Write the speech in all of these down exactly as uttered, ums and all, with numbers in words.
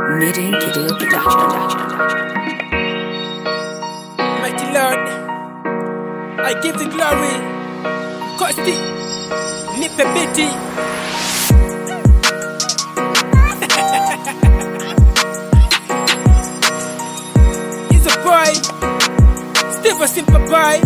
Knitting Kiddo Production. Mighty Lord, I give the glory. Kosti, Nipe Biti. He's a boy, Steve a simple boy.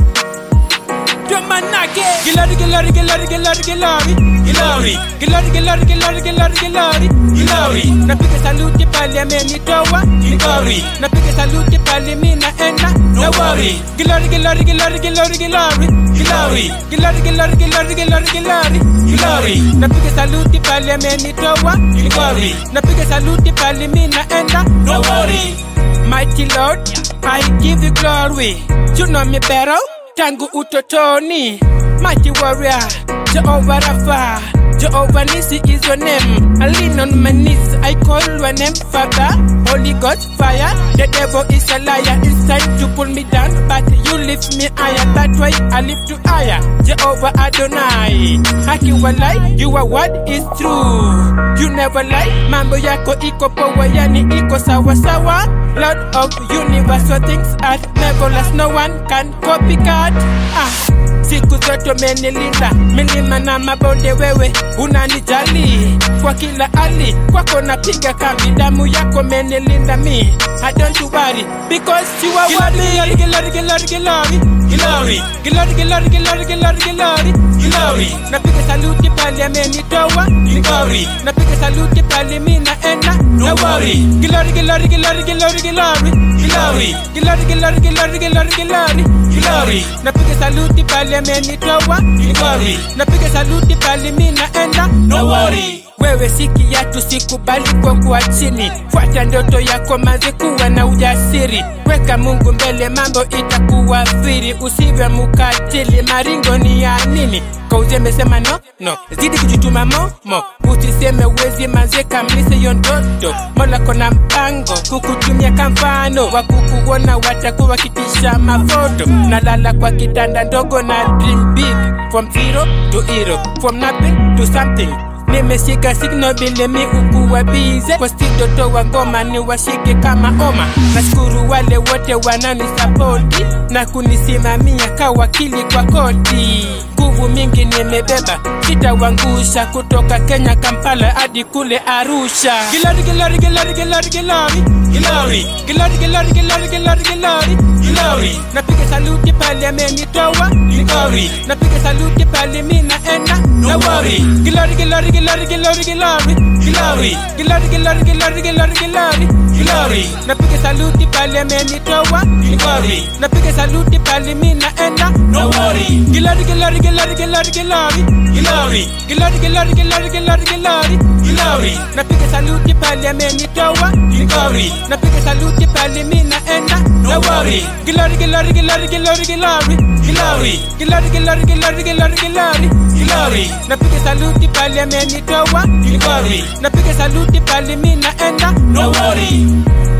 Domanage, Gilari, Gilari, Gilari, Gilari, Gilari, Gilari, Gilari, Gilari, Gilari, Gilari, Gilari, Gilari. Napiga saluti pale amenitoa, Gilari. Napiga saluti pale mina enda, no worry. Gilari, Gilari, Gilari, Gilari, Gilari, Gilari, Gilari, Gilari, Gilari, Gilari, Gilari, Gilari. Napiga saluti pale amenitoa, Gilari. Napiga saluti pale mina enda, no worry. Mighty Lord, I give you glory. You know me better. Tangu utotoni, mighty warrior, Jehovah Rapha, Jehovah Nisi is your name. I lean on my knees, I call your name, Father. Holy Ghost fire, the devil is a liar. It's time to pull me down, but you lift me higher. That's why I lift you higher. Jehovah Adonai, haki walai, you are what is true. You never lie, mambo yako iko power, yani iko sawa sawa. Lord of universe, so things are marvelous, no one can copycat. Ah, siku zote umenilinda, milima na mabonde wewe unanijali. Kwa kila hali, kwako napiga kambi, damu yako menilinda mi. I don't worry, because you are worthy. Gilari, Gilari, Gilari, Gilari, Gilari, Gilari, Gilari, Gilari, Gilari, Gilari. Napiga saluti pale amenitoa, Gilari. Napiga saluti pale mina enda, no worry. Gilari, Gilari, Gilari, Gilari, Gilari, Gilari, Gilari, Gilari, Gilari, Gilari, Gilari, Gilari. Napiga saluti pale amenitoa, Gilari. Napiga saluti pale mina enda, no worry. Wewe sikia tusikubali kwa kuwa chini. Fuata ndoto yako manze, kuwa na ujasiri. Weka Mungu mbele, mambo itakuwa free. Usiwe mukatili, maringo ni ya nini? Kwa uzembe sema no, no. Zidi kujituma mo, mo. Usiseme uwezi manze, kamlise yon ndoto. Mola kona mpango, kukutumia kamfano. Wakukuona watakuwa kitisha mafoto. Nalala kwa kitanda ndogo na dream big. From zero to hero, from nothing to something. Nimeshika signal bile mi ukuwa bize. Kwa stido toa ngoma ni washike kama oma. Nashukuru wale wote wanani support na kunisimamia kawakili kwa koti. Nguvu mingi nimebeba, sitawangusha. Kutoka Kenya Kampala hadi kule Arusha. Gilari, Gilari, Gilari, Gilari, Gilari, Gilari, Gilari, Gilari, Gilari, Gilari, Gilari, Gilari. Napiga saluti pale amenitoa, Gilari. Napiga saluti pale mina enda, no worry. Gilari, Gilari, Gilari, Gilari, Gilari, Gilari, Gilari, Gilari, Gilari, Gilari, Gilari, Gilari. Napiga saluti pale amenitoa, Gilari. Napiga saluti pale mina enda, no worry. Gilari, Gilari, Gilari, Gilari, Gilari, Gilari, Gilari, Gilari, Gilari, Gilari, Gilari, Gilari. Napiga saluti pale amenitoa, Gilari. Napiga saluti pale mina enda, no worry. Gilari, Gilari, Gilari, Gilari, Gilari, Gilari, Gilari, Gilari, Gilari, Gilari, Gilari, Gilari. Napiga saluti pale amenitoa, Gilari. Napiga saluti pale mina enda, no worry.